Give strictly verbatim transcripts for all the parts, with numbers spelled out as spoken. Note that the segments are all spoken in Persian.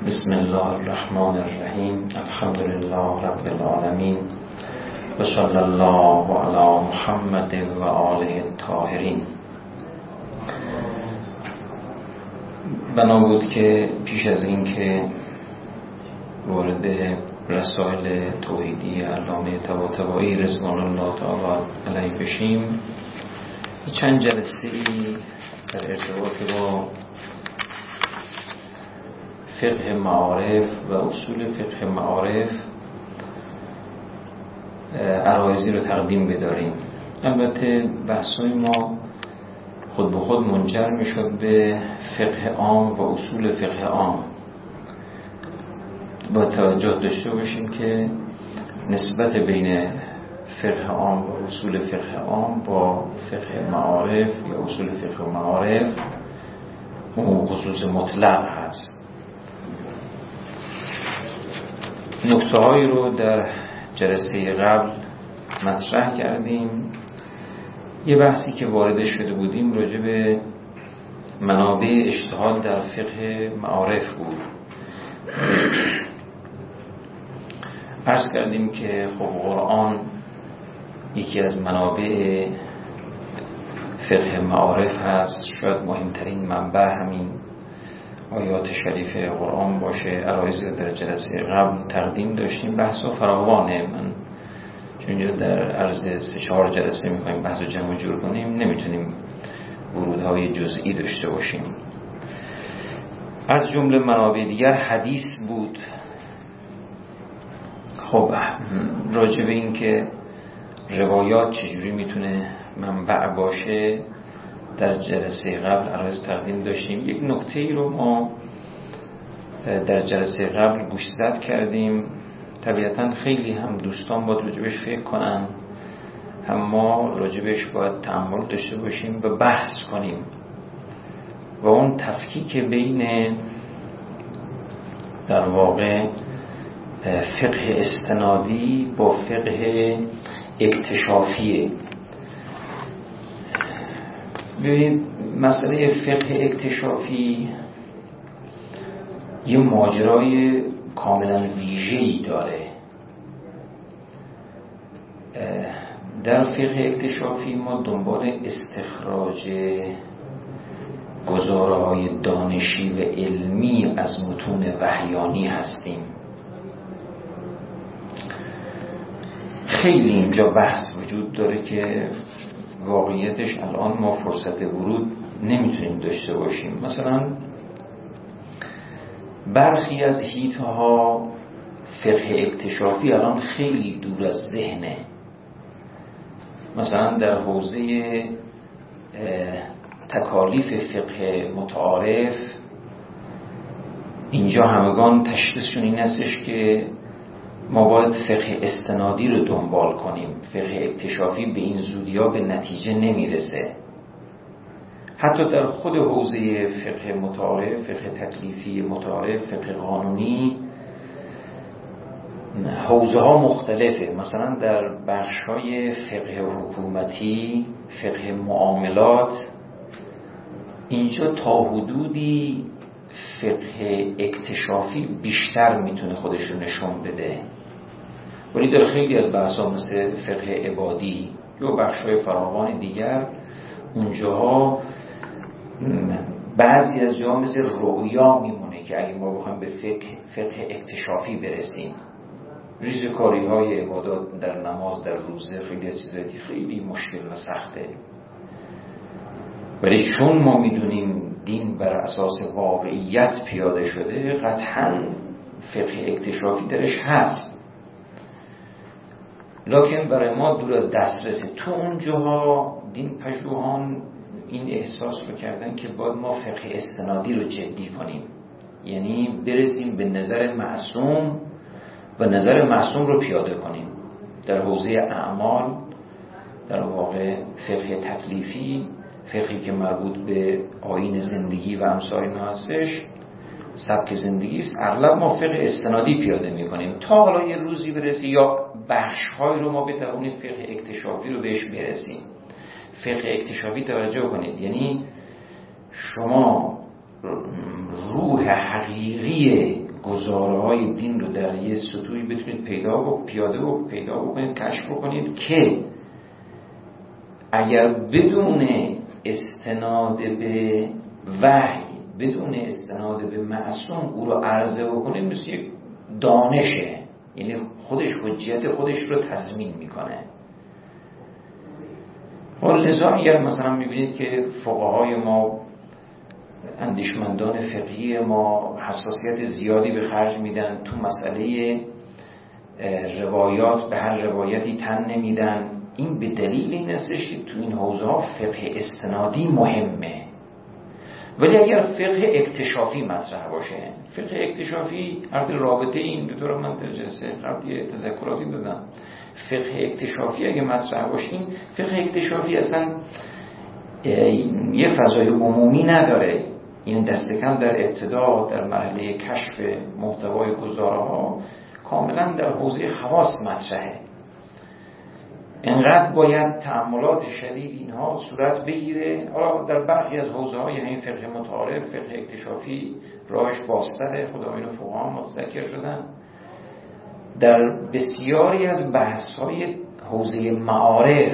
بسم الله الرحمن الرحیم. الحمد لله رب العالمین و صلی الله علی محمد و آله الطاهرین. بنا بود که پیش از این که وارد رسائل توحیدی علامه طباطبایی رضوان الله تعالی علیه بشیم، چند جلسه‌ای در ارتباط با فقه معارف و اصول فقه معارف عرایضی رو تقدیم بداریم. البته بحث‌های ما خود به خود منجر میشد به فقه عام و اصول فقه عام. با توجه داشته باشیم که نسبت بین فقه عام و اصول فقه عام با فقه معارف یا اصول فقه معارف اون خصوص مطلق هست. نکته هایی رو در جلسه قبل مطرح کردیم. یه بحثی که وارد شده بودیم راجع به منابع اجتهاد در فقه معارف بود. عرض کردیم که خب قرآن یکی از منابع فقه معارف هست، شاید مهمترین منبع همین آیات شریف قرآن باشه. عرایض در جلسه قبل تقدیم داشتیم، بحث و فراوانه. من چون اینجا در عرض سه چهار جلسه میخوایم بحث و جمع جور کنیم، نمیتونیم ورودهای جزئی داشته باشیم. از جمله منابع دیگر حدیث بود. خب راجع به این که روایات چجوری میتونه منبع باشه در جلسه قبل عرایض تقدیم داشتیم. یک نکته ای رو ما در جلسه قبل گوشزد کردیم. طبیعتا خیلی هم دوستان باید راجبش فکر کنن، هم ما راجبش باید تأمل داشته باشیم و بحث کنیم. و اون تفکیک بین در واقع فقه استنادی با فقه اکتشافیه. ببینید مسئله فقه اکتشافی یه ماجرای کاملا ویژه‌ای داره. در فقه اکتشافی ما دنبال استخراج گزاره‌های دانشی و علمی از متون وحیانی هستیم. خیلی اینجا بحث وجود داره که واقعیتش الان ما فرصت ورود نمیتونیم داشته باشیم. مثلا برخی از حیطه‌ها فقه اکتشافی الان خیلی دور از ذهنه. مثلا در حوزه تکالیف فقه متعارف اینجا همگان تشخیصشون این هستش که ما باید فقه استنادی رو دنبال کنیم. فقه اکتشافی به این زودی‌ها به نتیجه نمیرسه. حتی در خود حوزه فقه متعارف، فقه تکلیفی متعارف، فقه قانونی، حوزه ها مختلفه. مثلا در بخش‌های فقه حکومتی، فقه معاملات، اینجا تا حدودی فقه اکتشافی بیشتر میتونه خودش رو نشون بده. ولی در خیلی از بحث‌ها مثل فقه عبادی یا بخش‌های فراوان دیگر، اونجاها بعضی از جاها مثل رؤیا میمونه که اگه ما بخوایم به فقه, فقه اکتشافی برسیم، ریزکاری‌های عبادات در نماز، در روزه، خیلی از چیزایی خیلی مشکل و سخته. ولی چون ما میدونیم دین بر اساس واقعیت پیاده شده، قطعاً فقه اکتشافی درش هست، لکن برای ما دور از دسترسه. تو اون جاها دین پژوهان این احساس رو کردن که باید ما فقه استنادی رو جدی کنیم، یعنی برسیم به نظر معصوم و نظر معصوم رو پیاده کنیم. در حوزه اعمال، در واقع فقه تکلیفی، فقهی که مربوط به آیین زندگی و امثال اینا هستش، سبک زندگی است، اغلب ما فقه استنادی پیاده میکنیم تا حالا یه روزی برسی یا بخش‌های رو ما بتوانیم فقه اکتشافی رو بهش برسیم. فقه اکتشافی توجه کنید، یعنی شما روح حقیقی گزارهای دین رو در یه سطوحی بتونید پیدا و پیاده و پیدا بکنید، کشف بکنید که اگر بدون استناد به وحی، بدون استناد به معصوم او رو عرضه بکنید، مثل یک دانشه، یعنی خودش حجت خودش رو تضمین میکنه. لذا اگر مثلا میبینید که فقهای ما، اندیشمندان فقهی ما حساسیت زیادی به خرج میدن تو مسئله روایات، به هر روایتی تن نمیدن، این به دلیل این استش که تو این حوزه ها فقه استنادی مهمه. ولی اگر فقه اکتشافی مطرح باشه، فقه اکتشافی البته رابطه این دو رو من در جلسه قبلی تذکراتی دادم، فقه اکتشافی اگه مطرح باشه، این فقه اکتشافی اصلا یه فضای عمومی نداره، این دست کم در ابتدا در مرحله کشف محتوای گزاره‌ها کاملا در حوزه خواص مطرحه. انقدر باید تأملات شدید اینها صورت بگیره. حالا در برخی از حوزه‌ها، یعنی فقه متعارف، فقه اکتشافی راهش بازتره، خدایان فقها متذکر شدن. در بسیاری از بحث‌های حوزه معارف،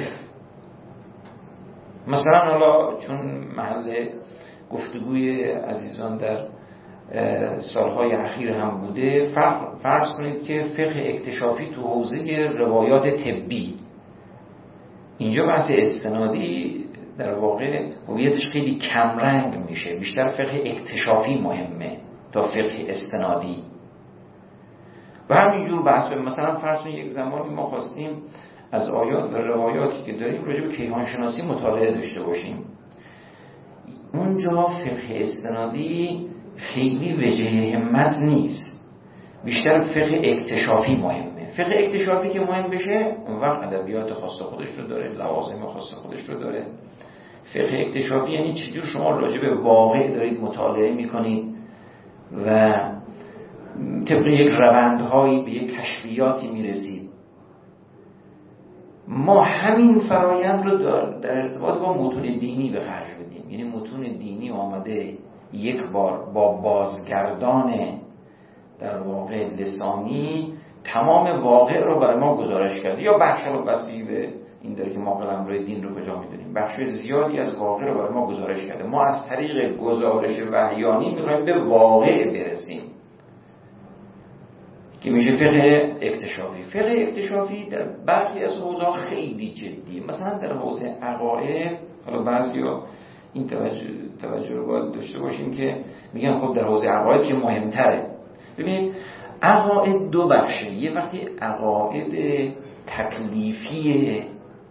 مثلا حالا چون محل گفتگوی عزیزان در سالهای اخیر هم بوده، فرض کنید که فقه اکتشافی تو حوزه روایات طبی، اینجا بحث استنادی در واقع هویتش خیلی کمرنگ میشه، بیشتر فقه اکتشافی مهمه تا فقه استنادی. و همینجور بحث، مثلا فرض کنید یک زمانی ما خواستیم از آیات و روایاتی که داریم راجع به کیهان شناسی مطالعه داشته باشیم، اونجا فقه استنادی خیلی وجه همت نیست، بیشتر فقه اکتشافی مهمه. فقه اکتشافی که مهم بشه، اون وقت ادبیات خاص خودش رو داره، لوازم خاص خودش رو داره. فقه اکتشافی یعنی چجور شما راجع به واقع دارید مطالعه میکنید و طبق یک روندهایی به یک کشفیاتی میرسید. ما همین فرایند رو در ارتباط با متون دینی به خرج بدیم، یعنی متون دینی آمده یک بار با بازگردان در واقع لسانی تمام واقع رو برای ما گزارش کرده، یا بخش رو بسیاری به این داره که ما قلمرو دین رو کجا میدونیم، بخش زیادی از واقع رو برای ما گزارش کرده. ما از طریق گزارش وحیانی میخوایم به واقع برسیم که میشه فقه اکتشافی. فقه اکتشافی در برخی از حوزه‌ها خیلی جدیه. مثلا در حوزه عقاید، حالا بعضیا این توجه توجه رو باید داشته باشیم که میگن خب در حوزه عقاید که مهمتره. ببینید عقاید دو بخشه، یه وقتی عقاید تکلیفیه،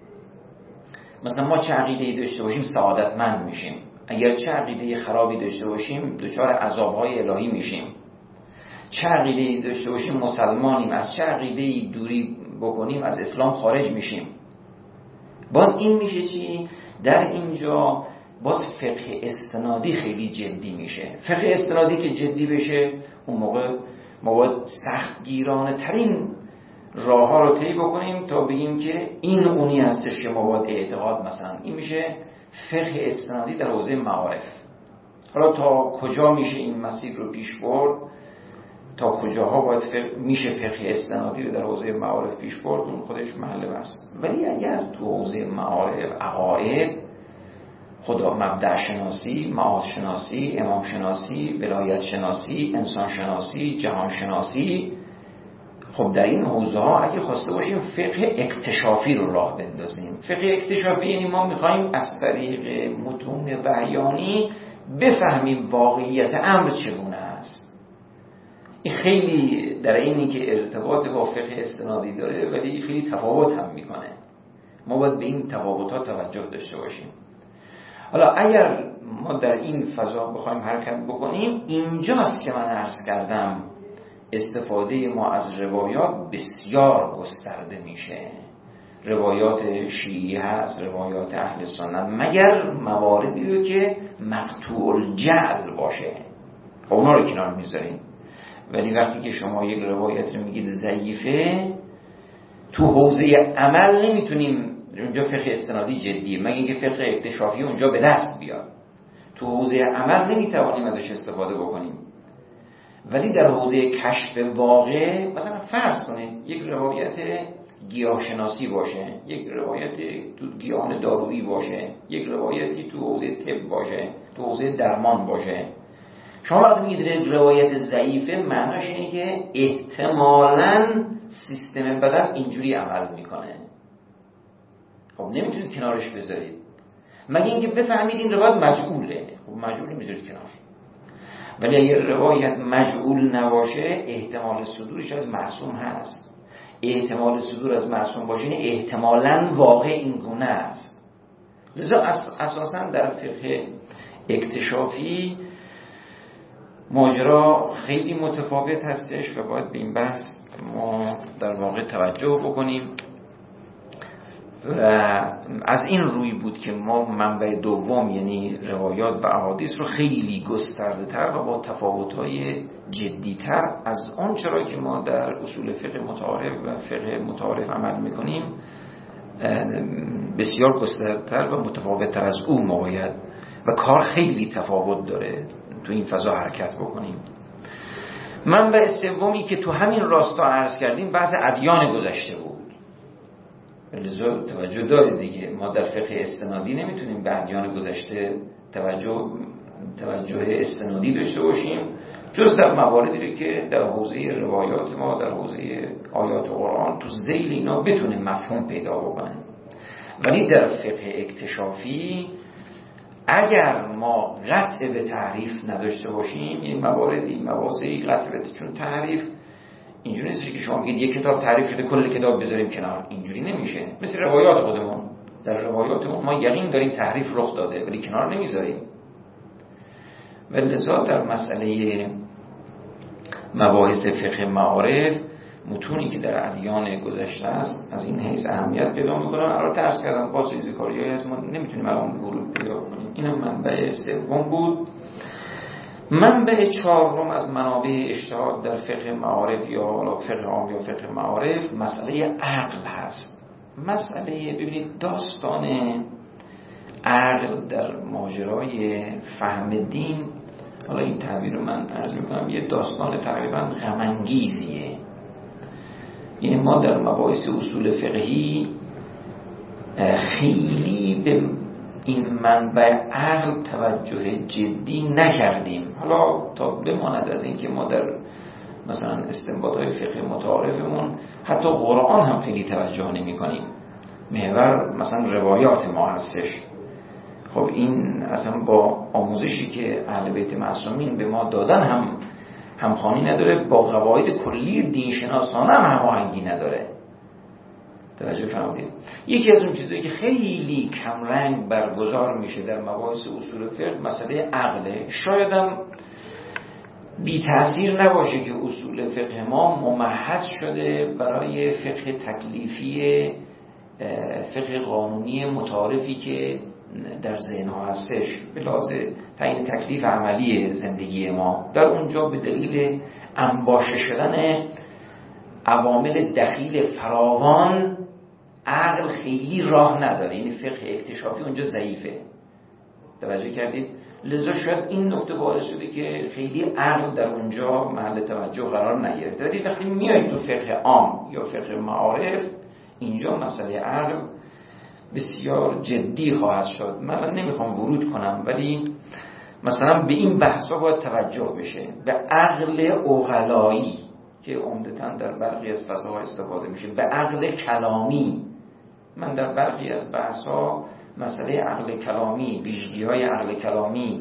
مثلا ما چه عقیده‌ای داشته باشیم سعادتمند میشیم، اگر چه عقیده خرابی داشته باشیم دچار عذاب‌های الهی میشیم، چه عقیده‌ای داشته باشیم مسلمانیم، از چه عقیده‌ای دوری بکنیم از اسلام خارج میشیم. باز این میشه چی؟ در اینجا باز فقه استنادی خیلی جدی میشه. فقه استنادی که جدی بشه، اون موقع ما باید سختگیرانه ترین راه ها رو طی بکنیم تا بگیم که این اونی هستش که ما باید اعتقاد، مثلا این میشه فقه استنادی در حوزه معارف. حالا تا کجا میشه این مسیر رو پیش برد، تا کجاها باید فقه میشه فقه استنادی رو در حوزه معارف پیش برد، اون خودش محل بحث. ولی اگر تو حوزه معارف عقاید، خدا، مبدأ شناسی، معاد شناسی، امام شناسی، ولایت شناسی، انسان شناسی، جهان شناسی، خب در این حوزه ها اگه خواسته باشیم فقه اکتشافی رو راه بندازیم. فقه اکتشافی یعنی ما میخوایم از طریق متون وحیانی بفهمیم واقعیت امر چگونه است. این خیلی در اینی که ارتباط با فقه استنادی داره ولی خیلی تفاوت هم میکنه. ما باید به این تفاوتات توجه داشته باشیم. حالا اگر ما در این فضا بخوایم حرکت بکنیم، اینجاست که من عرض کردم استفاده ما از روایات بسیار گسترده میشه. روایات شیعی هست، روایات اهل سنت، مگر مواردی رو که مقطوع الجعل باشه، خب اونا رو کنار میذاریم. ولی وقتی که شما یک روایت رو میگید ضعیفه، تو حوزه عمل نمیتونیم اونجا فقه استنادی جدیه، مگه اینکه فقه اکتشافی اونجا به دست بیاد. تو حوزه عمل نمیتوانیم ازش استفاده بکنیم. ولی در حوزه کشف واقع مثلا فرض کنید یک روایت گیاهشناسی باشه، یک روایت تو گیاهان دارویی باشه، یک روایتی تو حوزه طب باشه، تو حوزه درمان باشه. شما وقتی میگید روایت ضعیفه، معناش اینه که احتمالاً سیستم بدن اینجوری عمل میکنه. خب نمیتونید کنارش بذارید مگه اینکه بفهمید این روایت مجهوله. خب مجهولی میذارید کنار. ولی اگر روایت مجهول نباشه احتمال صدورش از معصوم هست. احتمال صدور از معصوم باشه احتمالاً واقع این گونه است. لذا اساساً در فقه اکتشافی ماجرا خیلی متفاوت هستش و باید به این بحث ما در واقع توجه بکنیم. و از این روی بود که ما منبع دوم یعنی روایات و احادیث رو خیلی گسترده تر و با تفاوت‌های جدی تر از اون چرا که ما در اصول فقه متعارف و فقه متعارف عمل میکنیم بسیار گسترده تر و متفاوت تر از اون ما باید و کار خیلی تفاوت داره تو این فضا حرکت بکنیم. منبع سومی که تو همین راستا عرض کردیم بحث ادیان گذشته بود. لذا توجه دارید دیگه، ما در فقه استنادی نمیتونیم به ادیان گذشته توجه توجه استنادی داشته باشیم جز در مواردی که در حوزه روایات ما، در حوزه آیات قرآن تو ذیل اینا بتونیم مفهوم پیدا بکنیم. ولی در فقه اکتشافی اگر ما قطع به تعریف نداشته باشیم، این مواردی مواضعی قطع به، چون تعریف اینجوری نیست که شما بگید یک کتاب تعریف شده کل کتاب بذاریم کنار، اینجوری نمیشه. مثل روایات خودمون، در روایاتمون ما یقین داریم تحریف رخ داده ولی کنار نمیذاریم. و لذا در مسئله مباحث فقه معارف متونی که در ادیان گذشته است از این حیث اهمیت پیدا میکنن. البته عرض کردم باز ریزکاری‌هایی هست ما نمیتونیم الان ورود پیدا کنیم. اینم منبع سوم بود. منبع چهارم از منابع اجتهاد در فقه معارف یا فقه عام یا فقه معارف مسئله عقل هست. مسئله ببینید داستان عقل در ماجرای فهم دین، حالا این تعبیر رو من عرض میکنم، یه داستان تقریبا غم انگیزیه. یعنی ما در مباحث اصول فقهی خیلی به این منبع عقل توجه جدی نکردیم. حالا تا بماند از این که ما در مثلا استنباط‌های فقه متعارفمون حتی قرآن هم خیلی توجه نمی کنیم. محور مثلا روایات ما هستش. خب این اصلا با آموزشی که اهل بیت معصومین به ما دادن هم همخوانی نداره، با قواعد کلی دینشناسانه هم هماهنگی نداره. توجه فرمودید؟ یکی از اون چیزایی که خیلی کمرنگ برگزار میشه در مباحث اصول فقه مسئله عقله. شایدم بی تأثیر نباشه که اصول فقه ما ممهد شده برای فقه تکلیفی، فقه قانونی متعارفی که در ذهن ها هستش به لحاظ تعیین تکلیف عملی زندگی ما. در اونجا به دلیل انباشته شدن عوامل دخیل فراوان عقل خیلی راه نداره، یعنی فقه اکتشافی اونجا ضعیفه. توجه کردید؟ لذا شاید این نکته باعث شده که خیلی عقل در اونجا محل توجه قرار نگرفته. ولی وقتی میایید تو فقه عام یا فقه معارف، اینجا مسئله عقل بسیار جدی خواهد شد. من نمیخوام ورود کنم ولی مثلا به این بحثا باید توجه بشه، به عقل عقلایی که عمدتاً در برخی از فضاها استفاده میشه، به عقل کلامی. من در برخی از بحثا مسئله عقل کلامی، ویژگی‌های عقل کلامی،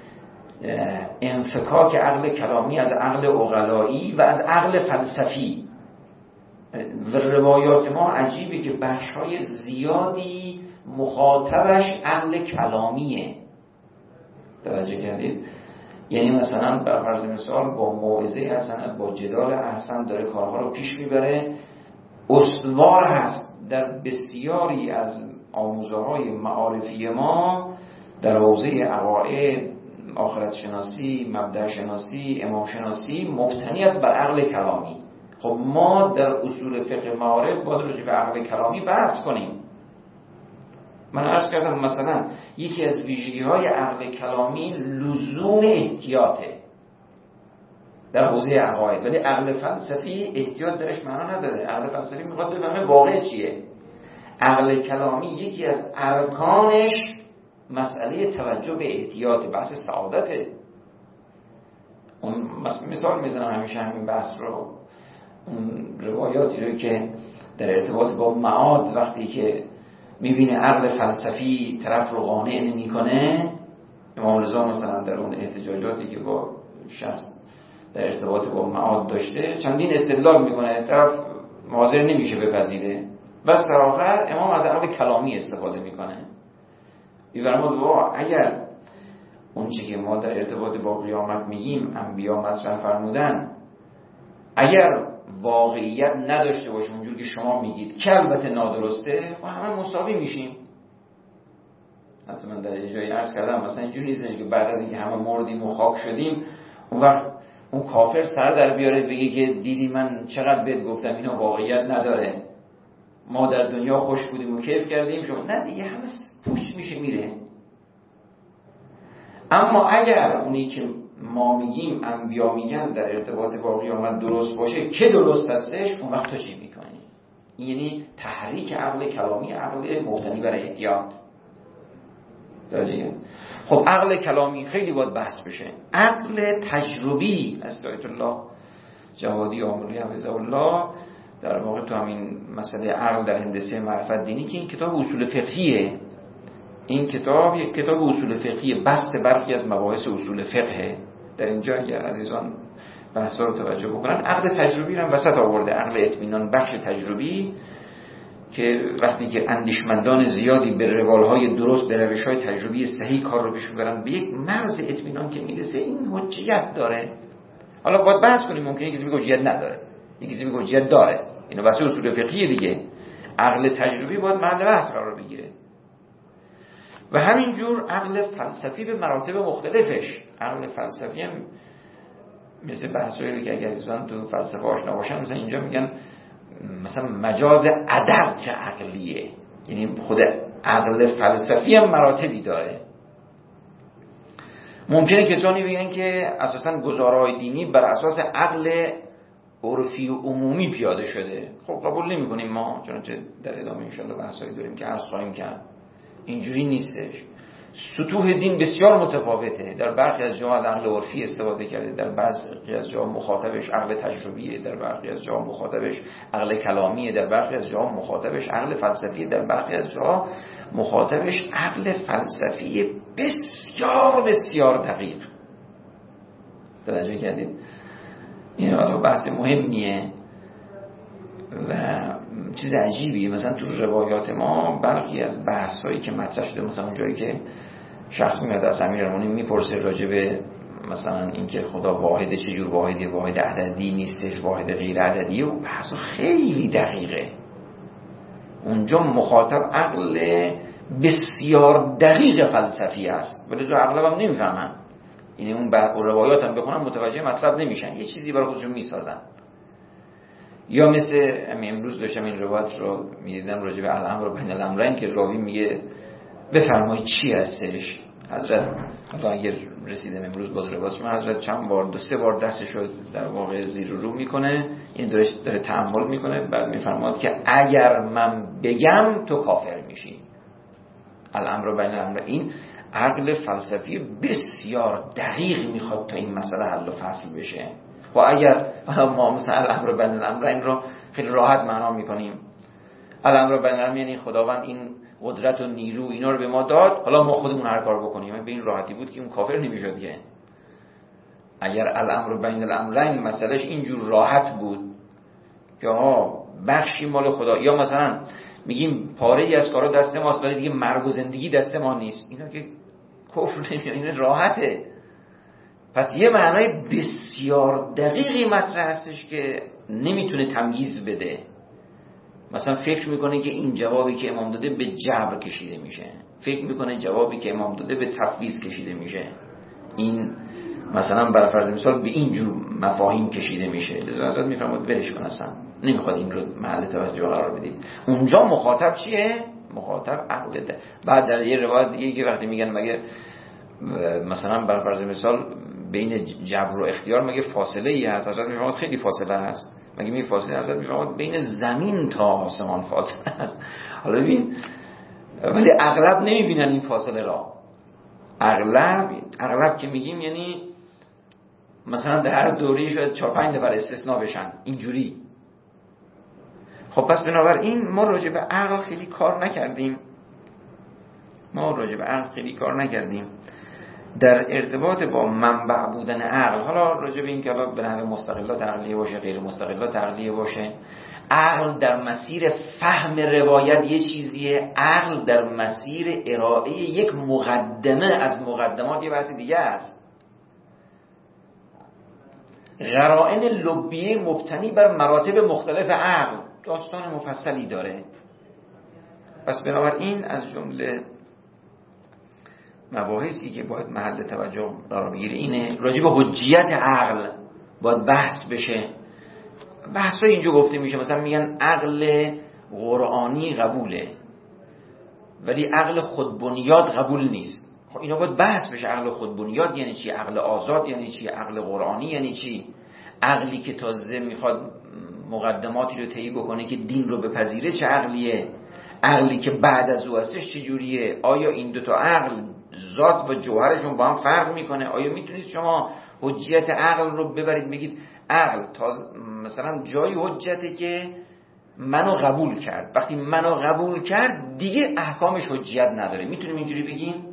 انفکاک عقل کلامی از عقل عقلایی و از عقل فلسفی و روایات ما عجیبه که بخش‌های زیادی مخاطبش عقل کلامیه. توجه کردید؟ یعنی مثلا بر فرض مثال با موعظه حسن، با جدال حسن داره کارها رو پیش میبره، استوار هست در بسیاری از آموزه‌های معارفی ما در حوزه عقاید، آخرت شناسی، مبدأ شناسی، امام شناسی مبتنی است بر عقل کلامی. خب ما در اصول فقه معارف باید راجع به عقل کلامی بحث کنیم. من عرض کردم مثلا یکی از ویژگی‌های عقل کلامی لزوم احتیاطه. در حوزه عقاید. ولی عقل فلسفی احتیاط درش معنا نداره. عقل فلسفی میخواد بفهمه واقع چیه. عقل کلامی یکی از ارکانش مسئله توجه به احتیاط، بحث سعادته. اون مثال میزنم همیشه همین بحث رو، اون روایاتی رو که در ارتباط با معاد وقتی که میبینه عقل فلسفی طرف رو قانع نمیکنه، امام رضا مثلا در اون احتجاجاتی که با شخص در ارتباط با معاد داشته چندین استدلال میکنه، طرف حاضر نمیشه بپذیره، بس در آخر امام از عقل کلامی استفاده میکنه. میفرماد بابا اگر اون چیزی که ما در ارتباط با قیامت میگیم انبیا مطرح فرمودن اگر واقعیت نداشته باشه اونجور که شما میگید که البته نادرسته، و همه مساوی میشیم. حتی من در جایی عرض کردم مثلا اینجوری نیستش که بعد از اینکه همه مردیم و خاک شدیم اون وقت اون کافر سر در بیاره بگه که دیدی من چقدر بهت گفتم اینا واقعیت نداره، ما در دنیا خوش بودیم و کیف کردیم، شما نه دیگه همه پوچ میشه میره. اما اگر اونی که ما میگیم انبیا میگن در ارتباط با قیامت درست باشه که درست هستش، اون وقت تو چی میکنی؟ یعنی تحریک عقل کلامی، عقل مبتنی بر احتیاط. درجه خب عقل کلامی خیلی باید بحث بشه. عقل تجربی از آیت الله جوادی آملی حفظه الله در واقع تو همین مسئله عقل در هندسه معرفت دینی که این کتاب اصول فقهیه، این کتاب یک کتاب اصول فقهیه، بسط برخی از مباحث اصول فقهه. در اینجا اگر عزیزان بحثا رو توجه بکنن، عقل تجربی رو هم وسط آورده، عقل اطمینان بخش تجربی که وقتی که اندیشمندان زیادی به روالهای درست، به روش‌های تجربی صحیح کار رو پیش می‌برن، به یک مرز اطمینان که میرسه این حجیت داره. حالا باید بحث کنیم، ممکنه کسی بگه حجیت نداره، یکی بگه حجیت داره، اینو واسه اصول فقهی دیگه. عقل تجربی باید محل بحث قرار بگیره. و همینجور عقل فلسفی به مراتب مختلفش. عقل فلسفی هم مثل بحثایی که اگر عزیزان تو فلسفه آشنا باشن، مثلا اینجا میگن مثلا مجاز ادق عقلیه، یعنی خود عقل فلسفی هم مراتبی داره. ممکنه کسانی بگن که اساساً گزارهای دینی بر اساس عقل عرفی و عمومی پیاده شده. خب قبول نمی کنیم ما، چنانچه در ادامه انشاءالله بحثایی داریم که عرض خواهیم کرد. اینجوری نیستش. سطوح دین بسیار متفاوته. در برخی از جاها از عقل عرفی استفاده کرده، در بعضی از جاها مخاطبش عقل تجربیه، در برخی از جاها مخاطبش عقل کلامیه، در برخی از جاها مخاطبش عقل فلسفیه، در برخی از جاها مخاطبش عقل فلسفی بسیار بسیار دقیق. توجه کردید؟ این حالا بحث مهمیه و چیز عجیبیه. مثلا تو روایات ما برخی از بحث‌هایی که مطرح شده، مثلا اونجایی که شخص میاد از امیرالمومنین میپرسه راجع به مثلا اینکه خدا واحد، چجور واحدی، واحد عددی نیستش، واحد غیر عددی، و بحث خیلی دقیقه. اونجا مخاطب عقل بسیار دقیق فلسفی است، ولی جو اغلب هم نمیفهمن. یعنی اون روایات هم بخونن متوجه مطلب نمیشن، یه چیزی برای خودشون میسازن. یا مثل امروز داشتم این روایت رو میدیدم راجع به الامر بین الامرین که راوی میگه بفرمایید چی هستش. حضرت اگر رسیدم امروز باز روایت شما، حضرت چند بار دو سه بار دستش رو در واقع زیر رو میکنه، این داره داره تأمل میکنه، بعد میفرماد که اگر من بگم تو کافر میشی. الامر بین الامرین، این عقل فلسفی بسیار دقیق میخواد تا این مسئله حل و فصل بشه. و اگر ما مثلا الامر بین الامرین رو خیلی راحت معنا میکنیم، الامر بین الامرین یعنی خداوند این قدرت و نیرو اینا رو به ما داد، حالا ما خودمون هر کار بکنیم، به این راحتی بود که اون کافر نمیشد. که اگر الامر بین الامرین مسئلهش اینجور راحت بود که ها بخشی مال خدا، یا مثلا میگیم پاره ای از کارا دست ماست ولی دیگه مرگ و زندگی دست ما نیست، اینا که کفر نمیاد، این راحته. پس یه معنای بسیار دقیقی مطرح هستش که نمیتونه تمییز بده. مثلا فکر میکنه که این جوابی که امام داده به جبر کشیده میشه، فکر میکنه جوابی که امام داده به تفویض کشیده میشه، این مثلا بر فرض مثال به این جور مفاهیم کشیده میشه. لذا حضرت میفرماد ولش کن، اصلا نمیخواد این رو محل توجه قرار بدید. اونجا مخاطب چیه؟ مخاطب عقل ده. بعد در یه روایت دیگه که وقتی میگن مگه مثلا بر فرض مثال بین جبر و اختیار مگه فاصله ای هست؟ حضرت میفرماد خیلی فاصله هست. مگه می فاصله حضرت میفرماد بین زمین تا آسمان فاصله هست. حالا ببین، ولی اغلب نمیبینن این فاصله را. اغلب اغلب که میگیم یعنی مثلا در هر دوری شاید چهار پنج نفر استثناء بشن اینجوری. خب پس بنابراین ما راجع به عقل خیلی کار نکردیم. ما راجع به عقل خیلی کار نکردیم در ارتباط با منبع بودن عقل. حالا راجع به این که به نحو مستقلات عقلیه باشه، غیر مستقلات عقلیه باشه، عقل در مسیر فهم روایت یه چیزیه، عقل در مسیر ارائه یک مقدمه از مقدمات یه بحث دیگه است. قرائن لبیه مبتنی بر مراتب مختلف عقل داستان مفصلی داره. پس بنابراین از جمله مباحثی که باید محل توجه قرار بگیره اینه راجع به حجیت عقل باید بحث بشه. بحثا اینجا گفته میشه، مثلا میگن عقل قرآنی قبوله ولی عقل خودبنیاد قبول نیست. خب اینا باید بحث بشه. عقل خودبنیاد یعنی چی؟ عقل آزاد یعنی چی؟ عقل قرآنی یعنی چی؟ عقلی که تازه میخواد مقدماتی رو طی بکنه که دین رو بپذیره چه عقلیه؟ عقلی که بعد از او هستش چه جوریه؟ آیا این دو تا عقل ذات و جوهرشون با هم فرق میکنه؟ آیا میتونید شما حجیت عقل رو ببرید بگید عقل تازه مثلا جایی حجته که منو قبول کرد، وقتی منو قبول کرد دیگه احکامش حجیت نداره، میتونیم اینجوری بگیم؟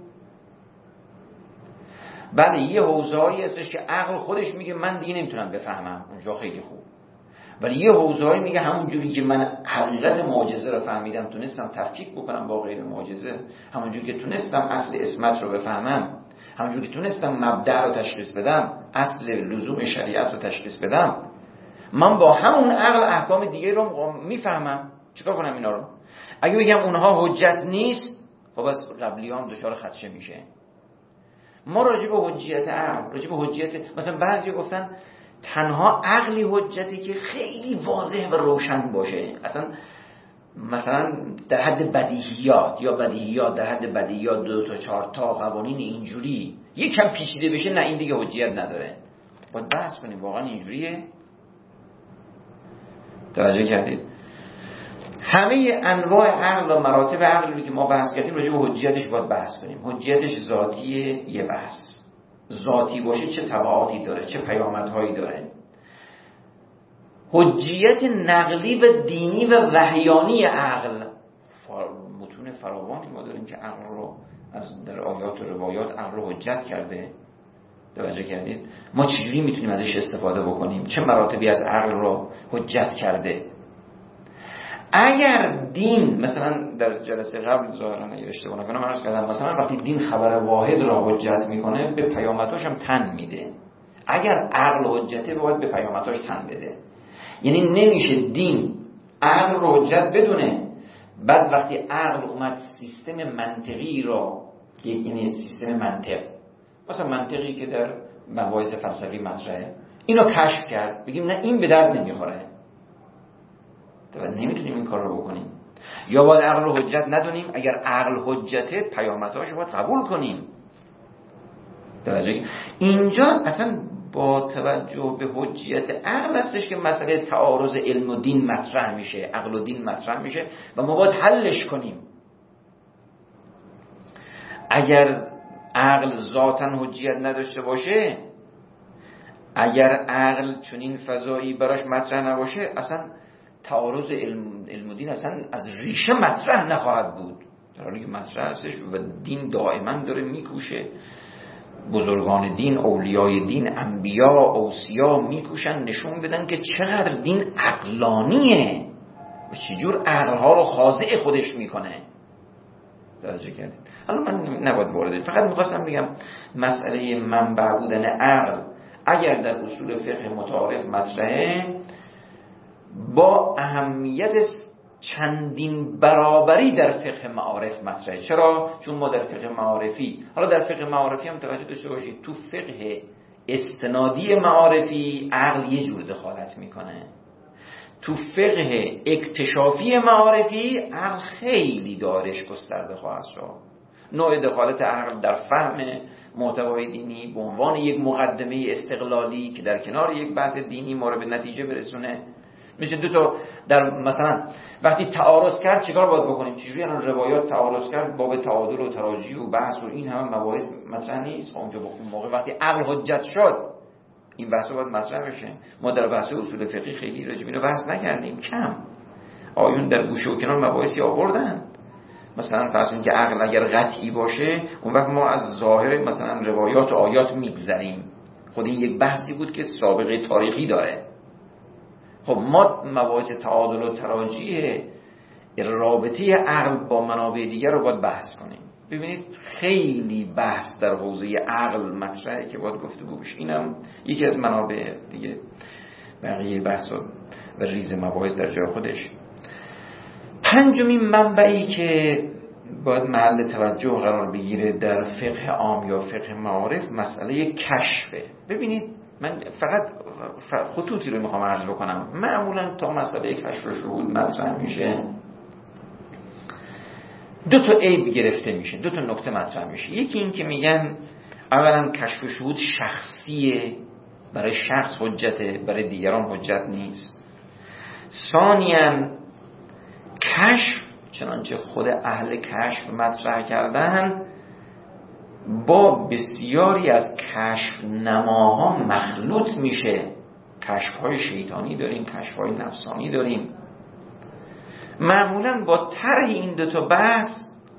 بله یه حوزه‌ای هستش که عقل خودش میگه من دیگه نمیتونم بفهمم، اونجا خیلی خوب. ولی یه حوزه‌ای میگه همون جوری که من حقیقت معجزه رو فهمیدم، تونستم تفکیک بکنم با غیر معجزه، همون جوری که تونستم اصل اسمت رو بفهمم، همون جوری که تونستم مبدأ رو تشخیص بدم، اصل لزوم شریعت رو تشخیص بدم، من با همون عقل احکام دیگه رو میفهمم. چیکار کنم اینا رو؟ اگه بگم اونها حجت نیست، خب بس قبلیام دچار خدشه میشه. ما راجع به حجیت عقل، راجع به حجیت، مثلا بعضی گفتن تنها عقلی حجتی که خیلی واضح و روشن باشه، اصلا مثلا در حد بدیهیات یا بدیهیات در حد بدیهیات دو تا چهار تا قوانین اینجوری یکم پیچیده بشه، نه این دیگه حجیت نداره. باید بحث کنیم واقعا اینجوریه؟ توجه کردید؟ همه انواع عقل و مراتب عقلی که ما بحث کردیم راجع به حجیتش باید بحث کنیم. حجیتش ذاتیه، یه بحث. ذاتی باشه چه تبعاتی داره، چه پیامدهایی داره. حجیت نقلی و دینی و وحیانی عقل، متون فراوانی ما داریم که عقل رو از در آیات و روایات عقل رو حجت کرده. توجه کردید؟ ما چجوری میتونیم ازش استفاده بکنیم؟ چه مراتبی از عقل رو حجت کرده؟ اگر دین مثلا در جلسه قبل ظاهرا اگه اشتباه نکنم عرض کردم، مثلا وقتی دین خبر واحد را حجت میکنه به پیامدهاش هم تن میده. اگر عقل حجته باید به پیامدهاش تن بده. یعنی نمیشه دین عقل رو حجت بدونه، بعد وقتی عقل اومد سیستم منطقی را، یعنی سیستم منطق، مثلا منطقی که در مباحث فلسفی مطرحه، اینو کشف کرد، بگیم نه این به درد نمیخوره، نمیتونیم این کار رو بکنیم. یا باید عقل رو حجت ندونیم، اگر عقل حجته پیامدهاش باید قبول کنیم. توجه اینجا اصلا با توجه به حجیت عقل هستش که مسئله تعارض علم و دین مطرح میشه، عقل و دین مطرح میشه و ما باید حلش کنیم. اگر عقل ذاتاً حجیت نداشته باشه، اگر عقل چنین فضایی براش مطرح نباشه، اصلا تعارض علم, علم و دین اصلا از ریشه مطرح نخواهد بود. در حالی که مطرح هستش و دین دائما داره میکوشه، بزرگان دین، اولیای دین، انبیا، اوصیا میکوشن نشون بدن که چقدر دین عقلانیه و چجور عقلها رو خاضع خودش میکنه. توجه کردید؟ حالا من نباید وارد، فقط میخواستم بگم مسئله منبع بودن عقل اگر در اصول فقه متعارف مطرحه، با اهمیت چندین برابری در فقه معارف مطرحه. چرا؟ چون ما در فقه معارفی، حالا در فقه معارفی هم توجه داشته باشید، تو فقه استنادی معارفی عقل یه جور دخالت میکنه، تو فقه اکتشافی معارفی عقل خیلی دارش گسترده خواهد شد. نوع دخالت عقل در فهم محتوای دینی به عنوان یک مقدمه استقلالی که در کنار یک بحث دینی ما رو به نتیجه برسونه. میشه دو تا در مثلا وقتی تعارض کرد چیکار باید بکنیم؟ چجوری الان روایات تعارض کرد باب تعادل و تراجی و بحث و این همه مباحث مطرح نیست؟ اونجا اون موقع وقتی عقل حجت شد این بحثا باید مطرح بشه. ما در بحث اصول فقهی خیلی راجع به اینو بحث نکردیم، کم آیون در گوشه و کنار مباحثی آوردن. مثلا فرض کنید که عقل اگر قطعی باشه اون وقت ما از ظاهر مثلا روایات و آیات میگذریم. خود این یک بحثی بود که سابقه تاریخی داره. خب ما مباحث تعادل و تراجیح رابطه عقل با منابع دیگر رو باید بحث کنیم. ببینید خیلی بحث در حوزه عقل مطرحه که باید گفتگو بشه. اینم یکی از منابع دیگه، بقیه بحث و ریز مباحث در جای خودش. پنجمین منبعی که باید محل توجه قرار بگیره در فقه عام یا فقه معارف مسئله کشفه. ببینید من فقط خطوطی رو میخوام عرض بکنم. معمولا تا مسئله کشف و شهود مطرح میشه دو تا عیب گرفته میشه، دو تا نکته مطرح میشه. یکی این که میگن اولا کشف و شهود شخصیه، برای شخص حجته، برای دیگران حجت نیست. ثانیاً کشف چنانچه خود اهل کشف مطرح کردن با بسیاری از کشف نماها مخلوط میشه. کشف‌های شیطانی داریم، کشف‌های نفسانی داریم. معمولاً با طرح این دو تا بحث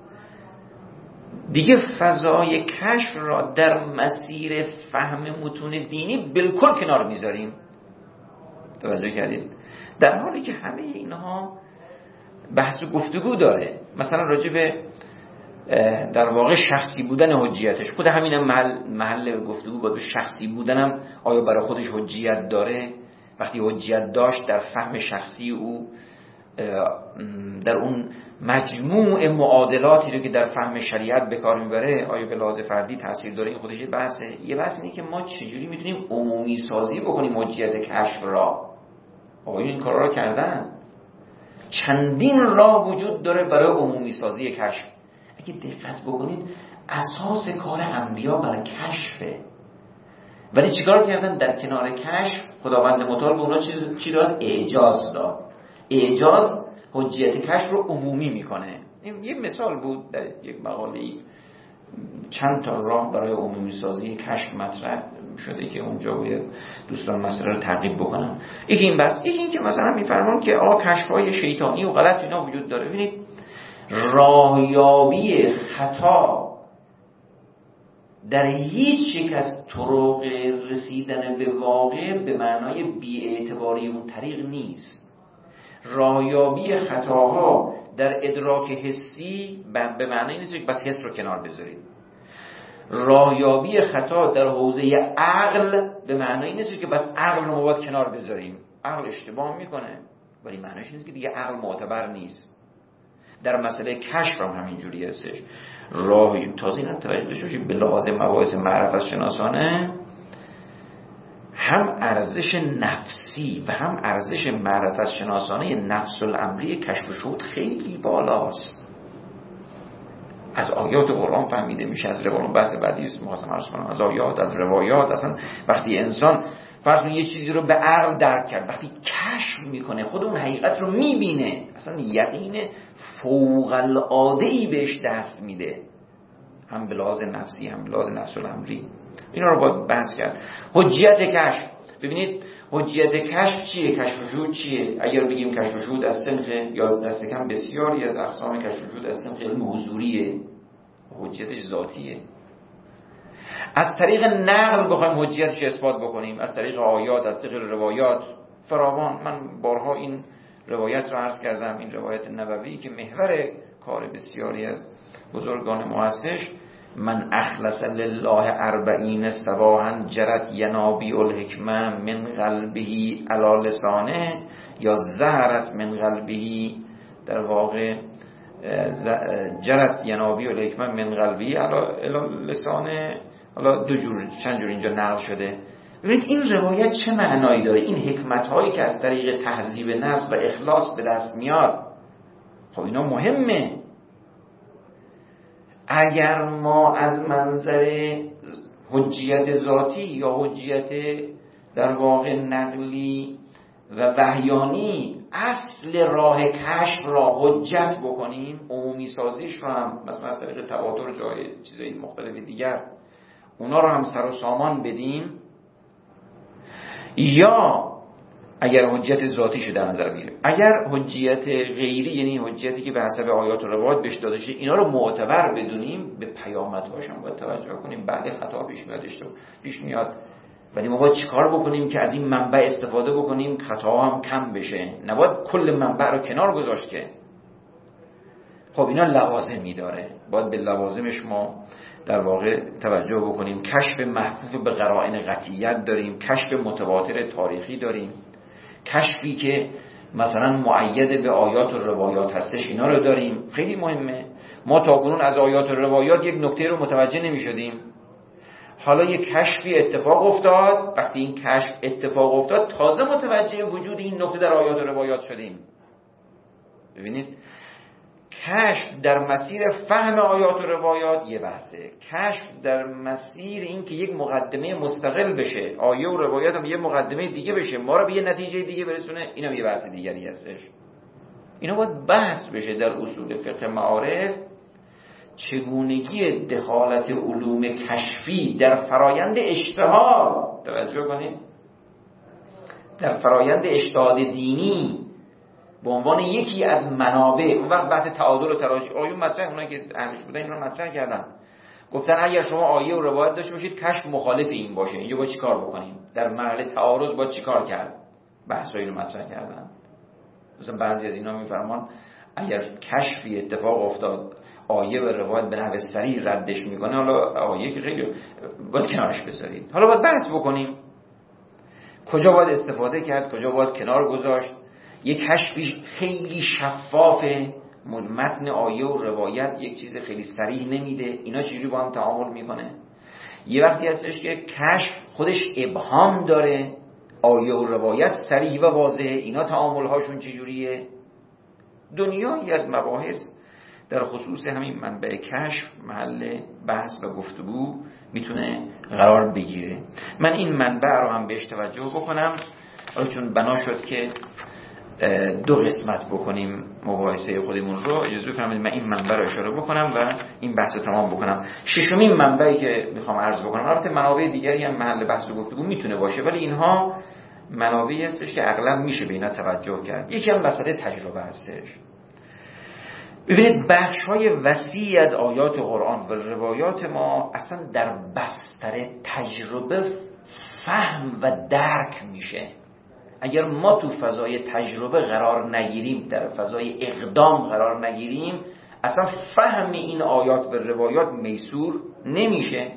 دیگه فضای کشف را در مسیر فهم متون دینی بالکل کنار میذاریم. توجه کردید؟ در حالی که همه اینها بحث و گفتگو داره. مثلا راجع به در واقع شخصی بودن حجیتش، خود همین محل, محل گفتگو باید به شخصی بودنم آیا برای خودش حجیت داره؟ وقتی حجیت داشت در فهم شخصی او در اون مجموع معادلاتی رو که در فهم شریعت به کار میبره آیا به لحاظ فردی تاثیر داره؟ این خودش بحثه. یه بحث اینه که ما چجوری میتونیم عمومی سازی بکنیم حجیت کشف را. آقایون این کارا رو کردن. چندین راه وجود داره برای عمومی سازی کشف. اگه دقت بکنید اساس کار انبیا برای کشفه، ولی چیکار کردن؟ در کنار کشف خداوند متعال به اونا چی داد؟ اعجاز داد. اعجاز حجیت کشف رو عمومی میکنه. این یه مثال بود در یک مقاله‌ای، چند تا راه برای عمومی سازی کشف مطرح شده که اونجا باید دوستان مسئله رو تعقیب بکنن. یکی این بس، یکی این که مثلا میفرمان که آقا کشف‌های شیطانی و غلط اینا وجود داره. ببینید راهیابی خطا در هیچ یک از طرق رسیدن به واقع به معنای بی‌اعتباری اون طریق نیست. راهیابی خطاها در ادراک حسی به معنی نیست که بس حس رو کنار بذارید. راهیابی خطا در حوزه عقل به معنی نیست که بس عقل رو باید کنار بذاریم. عقل اشتباه میکنه ولی معنیش نیست که دیگه عقل معتبر نیست. در مسئله کشف هم همینجوری هستش. راه تازه اینا توجه بشید به لحاظ مباحث معرفت شناسانه هم ارزش نفسی و هم ارزش معرفت شناسانه نفس الامری کشف و شهود خیلی بالاست. از آیات قرآن فهمیده میشه، از روایات، بحث بعدی است مخواستم عرض کنم، از آیات، از روایات. اصلا وقتی انسان فرض کنید یه چیزی رو به عقل درک کرد، وقتی کشف میکنه خود اون حقیقت رو میبینه، اصلا یقین فوق العاده ای بهش دست میده، هم به لحاظ نفسی هم به لحاظ نفس الامری. اینا رو باید بحث کرد. حجیت کشف، ببینید حجیت کشف چیه؟ کشف و شهود چیه؟ اگر بگیم کشف و شهود از سنخ یا دست کم بسیاری از اقسام کشف و شهود از سنخ علم حضوریه، حجیتش ذاتیه. از طریق نقل بخوایم حجیتش اثبات بکنیم، از طریق آیات، از طریق روایات فراوان. من بارها این روایت رو عرض کردم، این روایت نبوی که محور کار بسیاری از بزرگان محسش، من اخلص لله اربعین صباحا جرت ینابی الحکمه من قلبه علی لسانه، یا زهرت من قلبه، در واقع جرت ینابی الحکمه من قلبه علی لسانه. حالا دو جور چند جور اینجا نقل شده. ببینید این روایت چه معنایی داره؟ این حکمت هایی که از طریق تهذیب نفس و اخلاص به دست میاد، خب اینا مهمه. اگر ما از منظر حجیت ذاتی یا حجیت در واقع نقلی و وحیانی اصل راه کشف را حجت بکنیم، عمومی سازیش رو هم مثلا از طریق تواتر جای چیزای مختلف دیگر اونا رو هم سر و سامان بدیم، یا اگر حجت ذاتیشو در نظر بگیریم، اگر حجیت غیری یعنی حجتی که به حسب آیات و روایات بهش داده شده اینا رو معتبر بدونیم، به پیامدهاشون باید توجه کنیم. بعد خطا پیش میاد، اشتباه پیش میاد، ولی ما باید چیکار بکنیم که از این منبع استفاده بکنیم خطا هم کم بشه، نباید کل منبع رو کنار گذاشت که. خب اینا لوازمی داره، باید به لوازمش ما در واقع توجه بکنیم. کشف محفوف به قرائن قطعیت داریم، کشف متواتر تاریخی داریم، کشفی که مثلا مؤید به آیات و روایات هستش، اینا رو داریم. خیلی مهمه. ما تاکنون از آیات و روایات یک نکته رو متوجه نمی شدیم، حالا یک کشفی اتفاق افتاد، وقتی این کشف اتفاق افتاد تازه متوجه وجود این نکته در آیات و روایات شدیم. ببینید کشف در مسیر فهم آیات و روایات یه بحثه، کشف در مسیر این که یک مقدمه مستقل بشه، آیه و روایات هم یه مقدمه دیگه بشه، ما رو به یه نتیجه دیگه برسونه، اینم یه بحث دیگری هستش. اینا باید بحث بشه در اصول فقه معارف، چگونگی دخالت علوم کشفی در فرایند اجتهاد، توجه کنید، در فرایند اجتهاد دینی به عنوان یکی از منابع. اون وقت بحث تعادل و تراجع آیون مطرح، اونایی که اهلش بودن این رو مطرح کردن، گفتن اگر شما آیه و روایت داشته باشید کشف مخالف این باشه، اینجا باید چیکار بکنیم؟ در مرحله تعارض باید چیکار کرد؟ بحثایی رو مطرح کردن. مثلا بعضی از اینا میفرمان اگر کشفی اتفاق افتاد آیه و روایت به نحو صریح ردش میکنه، حالا آیه که خیلی باید کنارش بذارید. حالا باید بحث بکنیم کجا باید استفاده کرد، کجا باید کنار گذاشت. یک کشفی خیلی شفافه، متن آیه و روایت یک چیز خیلی صریح نمیده، اینا چجوری با هم تعامل میکنه. یه وقتی هستش که کشف خودش ابهام داره، آیه و روایت صریح و واضحه، اینا تعامل هاشون چجوریه. دنیایی از مباحث در خصوص همین منبع کشف محل بحث و گفتگو میتونه قرار بگیره. من این منبع رو هم بهش توجه بکنم، چون بنا شد که دو قسمت بکنیم مباحثه خودمون رو، اجازه بفرمایید من این منبع رو اشاره بکنم و این بحث رو تمام بکنم. ششمین منبعی که میخوام عرض بکنم، البته منابع دیگری هم محل بحث و گفتگو میتونه باشه، ولی اینها منابعی هستش که اغلب میشه به اینا توجه کرد. یکی هم مسئله تجربه هستش. ببینید بخش‌های وسیعی از آیات قرآن و روایات ما اصلا در بستر تجربه فهم و درک میشه. اگر ما تو فضای تجربه قرار نگیریم، در فضای اقدام قرار نگیریم، اصلا فهم این آیات و روایات میسور نمیشه.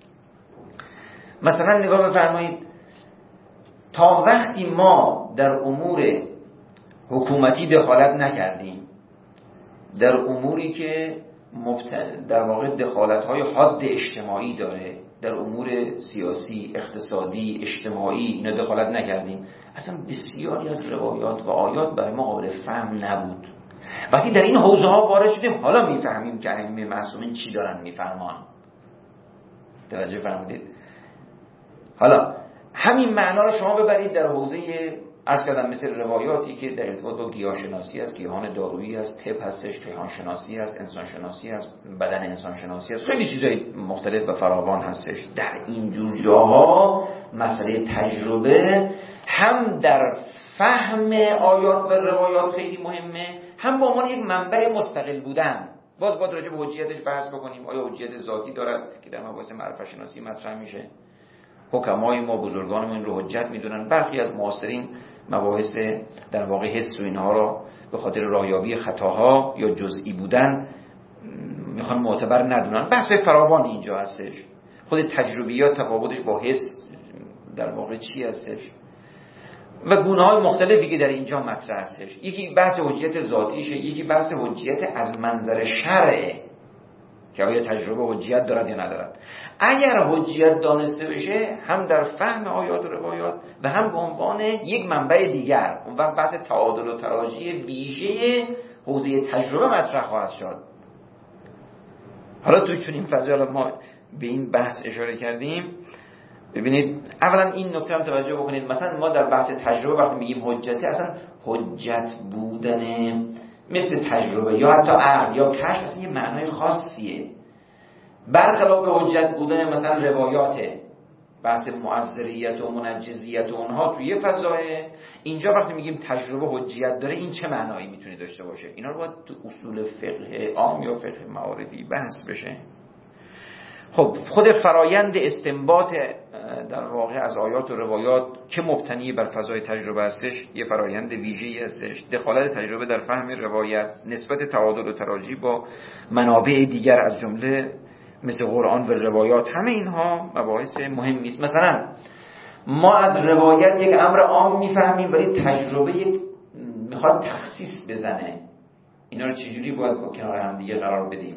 مثلا نگاه بفرمایید، تا وقتی ما در امور حکومتی دخالت نکردیم، در اموری که مبتن... در واقع دخالت‌های حاد اجتماعی داره، در امور سیاسی، اقتصادی، اجتماعی اینا دخالت نکردیم، اصلا بسیاری از روایات و آیات برای ما قابل فهم نبود. وقتی در این حوزه ها وارد شدیم، حالا میفهمیم که ائمه معصومین چی دارن میفرمان. توجه فرمودید؟ حالا همین معنا رو شما ببرید در حوزه عرض کردم مثل روایاتی که در ارتباط با گیاهشناسی هست، گیاهان دارویی هست، طب هستش، کیهان شناسی هست، انسان شناسی هست، بدن انسان شناسی هست، خیلی چیزای مختلف و فراوان هستش. در این جور جاها مسئله تجربه هم در فهم آیات و روایات خیلی مهمه، هم به عنوان یک منبع مستقل بودن. باز باید راجع به حجیتش بحث بکنیم. آیا حجیت ذاتی دارد که در مباحث معرفت شناسی مطرح میشه؟ حکمای ما، بزرگانمون این رو حجت میدونن. برخی از معاصرین مباحث در واقع حس و اینها را به خاطر راهیابی خطاها یا جزئی بودن میخوان معتبر ندونن. بحث فراوان اینجا هستش. خود تجربیات تفاوتش با حس در واقع چی هستش و گونه‌های مختلفی که در اینجا مطرح هستش. یکی بحث حجیت ذاتیشه، یکی بحث حجیت از منظر شرعه که آیا تجربه حجیت دارد یا ندارد. اگر حجیت دانسته بشه هم در فهم آیات و روایات و هم به عنوان یک منبع دیگر، اون وقت بحث تعادل و تراجی ویژه حوزه تجربه مطرح خواهد شد. حالا تو چون این فضا ما به این بحث اشاره کردیم. ببینید اولا این نکته هم توجه بکنید، مثلا ما در بحث تجربه وقتی میگیم حجتی، اصلا حجت بودن مثل تجربه یا حتی عقل یا کشف اصلا یه معنای خاصیه، برخلاف حجت بودن مثلا روایاته، بحث معذریت و منجزیت و اونها توی فضای. اینجا وقتی میگیم تجربه حجیت داره، این چه معنایی میتونه داشته باشه؟ اینا رو باید تو اصول فقه عام یا فقه معارفی بحث بشه. خب خود فرایند استنباط در واقع از آیات و روایات که مبتنی بر فضای تجربه هستش، یه فرایند ویژه‌ای هستش. دخالت تجربه در فهم روایت، نسبت تعادل و تراجی با منابع دیگر از جمله مثل قرآن و روایات، همه اینها مباحث مهمی است. مثلا ما از روایت یک امر عام میفهمیم ولی تجربه یک میخواد تخصیص بزنه، اینا رو چجوری باید با کنار هم دیگه قرار بدیم؟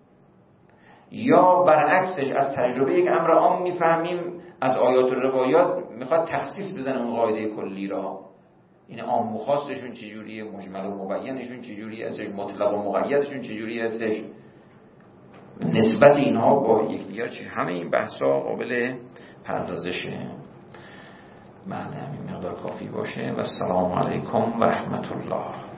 یا برعکسش از تجربه یک امر عام میفهمیم، از آیات و روایات میخواد تخصیص بزنه اون قاعده کلی را. این عام و خاصشون چجوریه، مجمل و مبینشون چجوریه هستش، مطلق و مقیدشون چجوریه هستش، نسبت اینها با یکدیگر چی؟ همه این بحثا قابل پردازشه. بله همین مقدار کافی باشه و السلام علیکم و رحمت الله.